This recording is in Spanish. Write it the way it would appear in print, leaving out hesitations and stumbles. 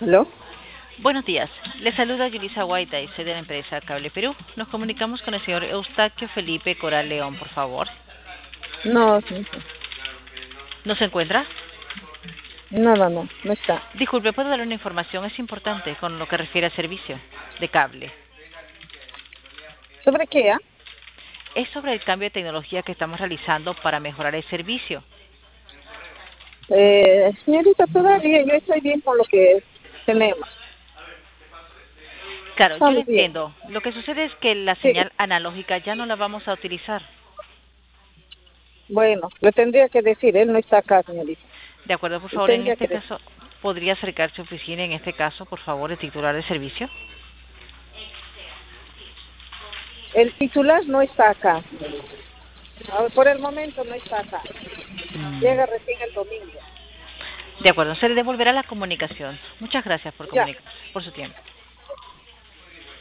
¿Aló? Buenos días, le saluda Yulisa Guaita y soy de la empresa Cable Perú. Nos comunicamos con el señor Eustaquio Felipe Coral León, por favor. No, señorita. ¿No se encuentra? No está. Disculpe, ¿puedo darle una información? Es importante con lo que refiere al servicio de cable. ¿Sobre qué, ah? Es sobre el cambio de tecnología que estamos realizando para mejorar el servicio. Señorita, todavía yo estoy bien con lo que tenemos. Claro, yo lo Estamos bien. entiendo. Lo que sucede es que la Sí, señal analógica ya no la vamos a utilizar. bueno, le tendría que decir, él no está acá, señorita. De acuerdo, por Le favor, en tendría este que decir. caso, ¿podría acercarse a su oficina, en este caso, por favor, el titular de servicio? El titular no está acá, señorita. Por el momento no está acá. Mm. Llega recién el domingo. De acuerdo, se le devolverá la comunicación. Muchas gracias por Ya. comunicarse, por su tiempo.